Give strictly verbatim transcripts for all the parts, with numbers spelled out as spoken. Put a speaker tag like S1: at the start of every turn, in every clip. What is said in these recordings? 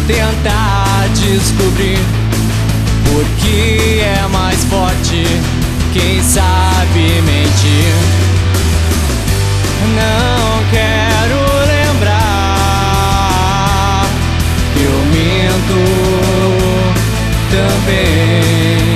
S1: tentar descobrir por que é mais forte quem sabe mentir. Não quero lembrar que eu minto também.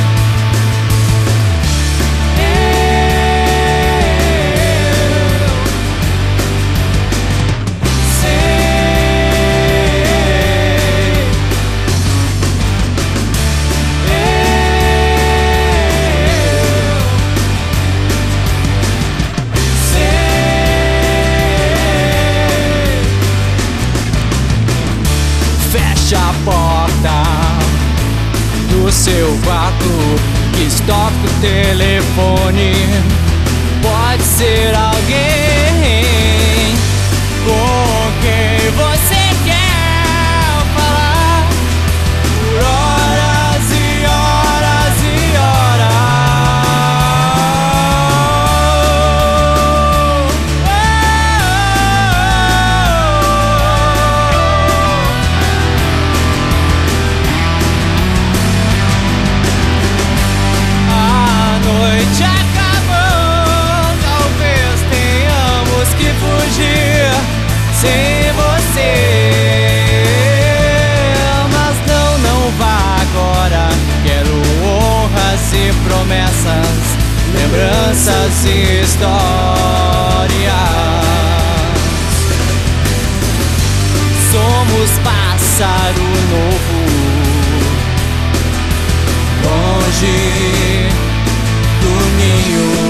S1: Fecha a porta do seu quarto, que estoca o telefone. Pode ser alguém com quem você quer falar por horas e horas e noite acabou, talvez tenhamos que fugir sem você. Mas não, não vá agora. Quero honras e promessas, lembranças e histórias. Somos pássaro novo, longe do ninho.